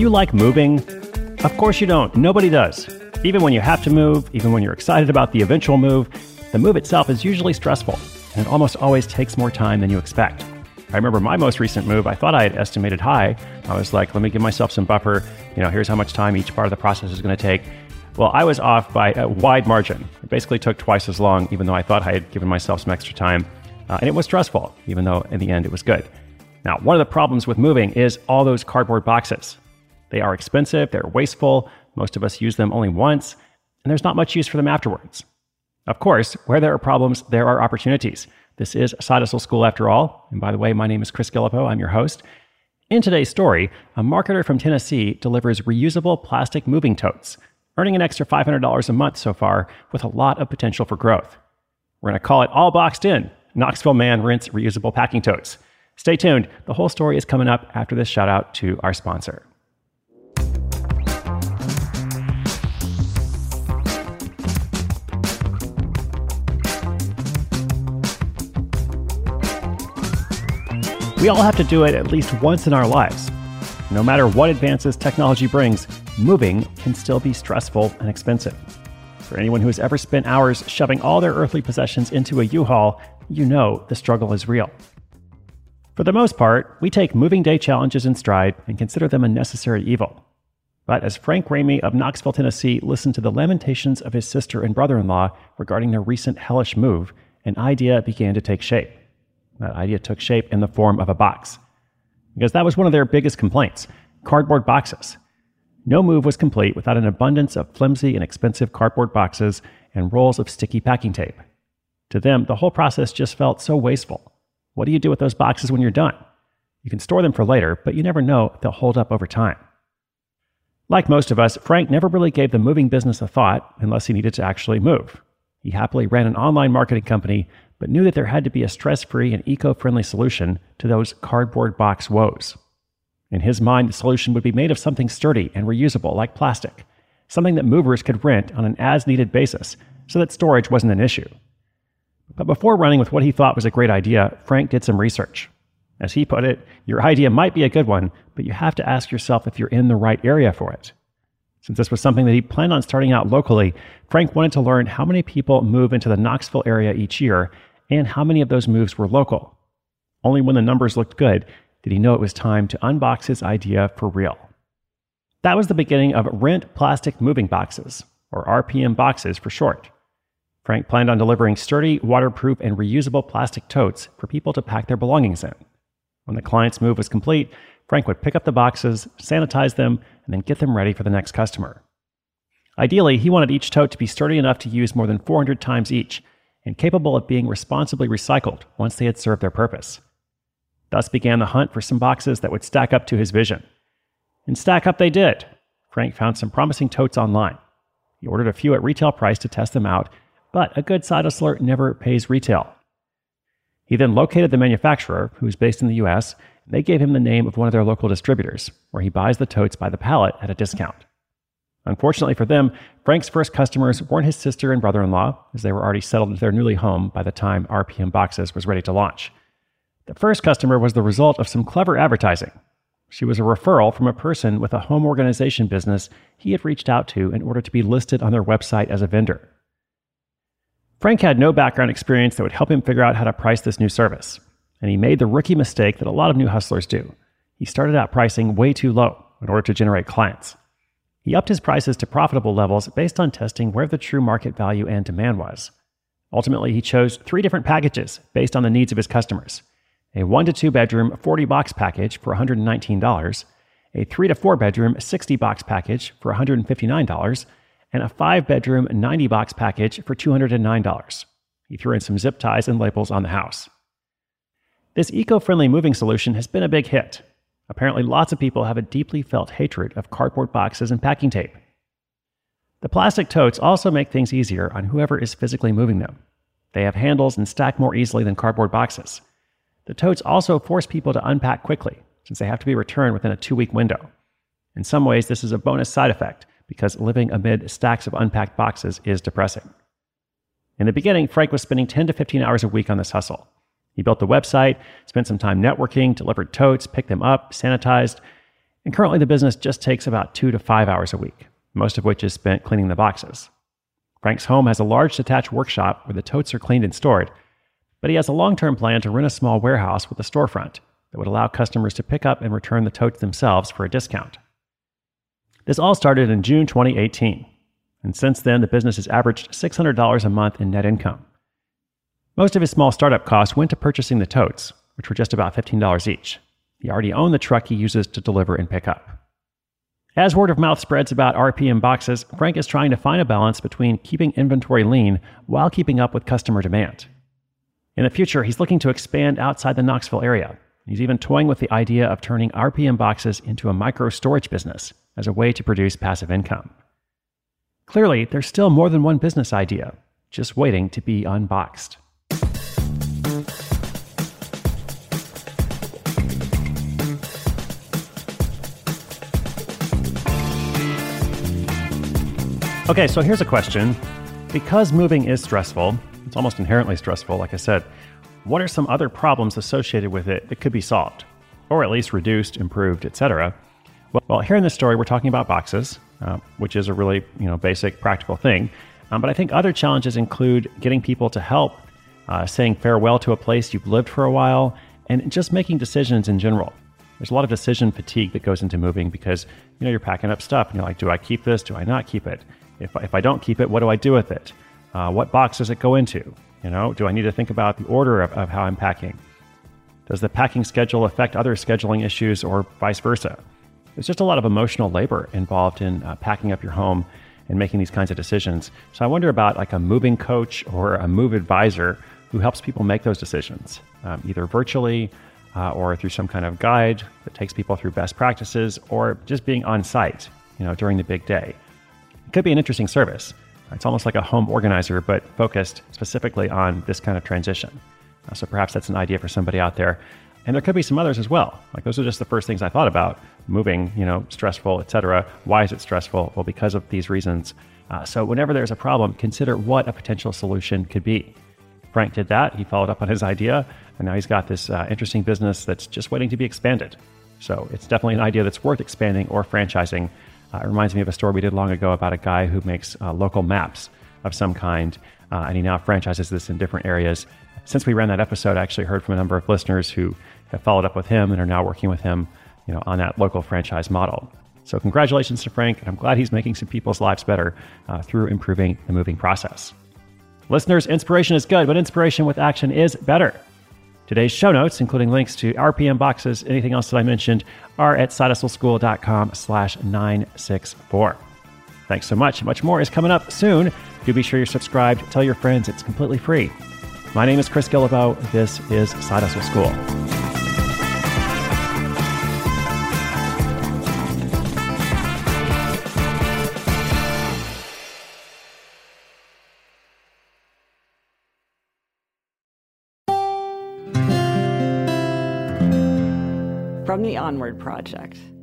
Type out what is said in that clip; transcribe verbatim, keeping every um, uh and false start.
you like moving? Of course you don't. Nobody does. Even when you have to move, even when you're excited about the eventual move, the move itself is usually stressful, and it almost always takes more time than you expect. I remember my most recent move, I thought I had estimated high. I was like, let me give myself some buffer. You know, here's how much time each part of the process is going to take. Well, I was off by a wide margin. It basically took twice as long, even though I thought I had given myself some extra time. Uh, and it was stressful, even though in the end it was good. Now, one of the problems with moving is all those cardboard boxes. They are expensive, they're wasteful, most of us use them only once, and there's not much use for them afterwards. Of course, where there are problems, there are opportunities. This is Side Hustle School after all, and by the way, my name is Chris Guillebeau, I'm your host. In today's story, a marketer from Tennessee delivers reusable plastic moving totes, earning an extra five hundred dollars a month so far with a lot of potential for growth. We're going to call it All Boxed In, Knoxville Man Rents Reusable Packing Totes. Stay tuned, the whole story is coming up after this shout out to our sponsor. We all have to do it at least once in our lives. No matter what advances technology brings, moving can still be stressful and expensive. For anyone who has ever spent hours shoving all their earthly possessions into a U-Haul, you know the struggle is real. For the most part, we take moving day challenges in stride and consider them a necessary evil. But as Frank Ramey of Knoxville, Tennessee listened to the lamentations of his sister and brother-in-law regarding their recent hellish move, an idea began to take shape. That idea took shape in the form of a box. Because that was one of their biggest complaints, cardboard boxes. No move was complete without an abundance of flimsy and expensive cardboard boxes and rolls of sticky packing tape. To them, the whole process just felt so wasteful. What do you do with those boxes when you're done? You can store them for later, but you never know if they'll hold up over time. Like most of us, Frank never really gave the moving business a thought unless he needed to actually move. He happily ran an online marketing company, but knew that there had to be a stress-free and eco-friendly solution to those cardboard box woes. In his mind, the solution would be made of something sturdy and reusable like plastic, something that movers could rent on an as-needed basis so that storage wasn't an issue. But before running with what he thought was a great idea, Frank did some research. As he put it, your idea might be a good one, but you have to ask yourself if you're in the right area for it. Since this was something that he planned on starting out locally, Frank wanted to learn how many people move into the Knoxville area each year and how many of those moves were local. Only when the numbers looked good did he know it was time to unbox his idea for real. That was the beginning of Rent Plastic Moving Boxes, or R P M boxes for short. Frank planned on delivering sturdy, waterproof, and reusable plastic totes for people to pack their belongings in. When the client's move was complete, Frank would pick up the boxes, sanitize them, and then get them ready for the next customer. Ideally, he wanted each tote to be sturdy enough to use more than four hundred times each, and capable of being responsibly recycled once they had served their purpose. Thus began the hunt for some boxes that would stack up to his vision. And stack up they did. Frank found some promising totes online. He ordered a few at retail price to test them out, but a good side hustler never pays retail. He then located the manufacturer, who is based in the U S, and they gave him the name of one of their local distributors, where he buys the totes by the pallet at a discount. Unfortunately for them, Frank's first customers weren't his sister and brother-in-law, as they were already settled into their newly home by the time R P M Boxes was ready to launch. The first customer was the result of some clever advertising. She was a referral from a person with a home organization business he had reached out to in order to be listed on their website as a vendor. Frank had no background experience that would help him figure out how to price this new service, and he made the rookie mistake that a lot of new hustlers do. He started out pricing way too low in order to generate clients. He upped his prices to profitable levels based on testing where the true market value and demand was. Ultimately, he chose three different packages based on the needs of his customers. A one to two bedroom forty box package for one hundred nineteen dollars, a three to four bedroom sixty box package for one hundred fifty-nine dollars, and a five bedroom ninety box package for two hundred nine dollars. He threw in some zip ties and labels on the house. This eco-friendly moving solution has been a big hit. Apparently, lots of people have a deeply felt hatred of cardboard boxes and packing tape. The plastic totes also make things easier on whoever is physically moving them. They have handles and stack more easily than cardboard boxes. The totes also force people to unpack quickly, since they have to be returned within a two-week window. In some ways, this is a bonus side effect, because living amid stacks of unpacked boxes is depressing. In the beginning, Frank was spending ten to fifteen hours a week on this hustle. He built the website, spent some time networking, delivered totes, picked them up, sanitized, And currently the business just takes about two to five hours a week, most of which is spent cleaning the boxes. Frank's home has a large detached workshop where the totes are cleaned and stored, but he has a long-term plan to rent a small warehouse with a storefront that would allow customers to pick up and return the totes themselves for a discount. This all started in June twenty eighteen, and since then the business has averaged six hundred dollars a month in net income. Most of his small startup costs went to purchasing the totes, which were just about fifteen dollars each. He already owned the truck he uses to deliver and pick up. As word of mouth spreads about R P M boxes, Frank is trying to find a balance between keeping inventory lean while keeping up with customer demand. In the future, he's looking to expand outside the Knoxville area. He's even toying with the idea of turning R P M boxes into a micro-storage business as a way to produce passive income. Clearly, there's still more than one business idea, just waiting to be unboxed. Okay, so here's a question. Because moving is stressful, it's almost inherently stressful, like I said, what are some other problems associated with it that could be solved? Or at least reduced, improved, et cetera? Well, well, here in this story, we're talking about boxes, uh, which is a really you know basic, practical thing. Um, but I think other challenges include getting people to help, uh, saying farewell to a place you've lived for a while, and just making decisions in general. There's a lot of decision fatigue that goes into moving because you know you're packing up stuff and you're like, do I keep this? Do I not keep it? If, if I don't keep it, what do I do with it? Uh, what box does it go into? You know, do I need to think about the order of, of how I'm packing? Does the packing schedule affect other scheduling issues or vice versa? There's just a lot of emotional labor involved in uh, packing up your home and making these kinds of decisions. So I wonder about like a moving coach or a move advisor who helps people make those decisions, um, either virtually uh, or through some kind of guide that takes people through best practices, or just being on site, you know, during the big day. It could be an interesting service. It's almost like a home organizer, but focused specifically on this kind of transition. Uh, so perhaps that's an idea for somebody out there. And there could be some others as well. Like those are just the first things I thought about. Moving, you know, stressful, et cetera. Why is it stressful? Well, because of these reasons. Uh, so whenever there's a problem, consider what a potential solution could be. Frank did that. He followed up on his idea, and now he's got this uh, interesting business that's just waiting to be expanded. So it's definitely an idea that's worth expanding or franchising. Uh, it reminds me of a story we did long ago about a guy who makes uh, local maps of some kind, uh, and he now franchises this in different areas. Since we ran that episode, I actually heard from a number of listeners who have followed up with him and are now working with him, you know, on that local franchise model. So congratulations to Frank, and I'm glad he's making some people's lives better uh, through improving the moving process. Listeners, inspiration is good, but inspiration with action is better. Today's show notes, including links to R P M boxes, anything else that I mentioned, are at sidehustleschool.com slash 964. Thanks so much. Much more is coming up soon. Do be sure you're subscribed. Tell your friends. It's completely free. My name is Chris Guillebeau. This is Side Hustle School. From the Onward Project.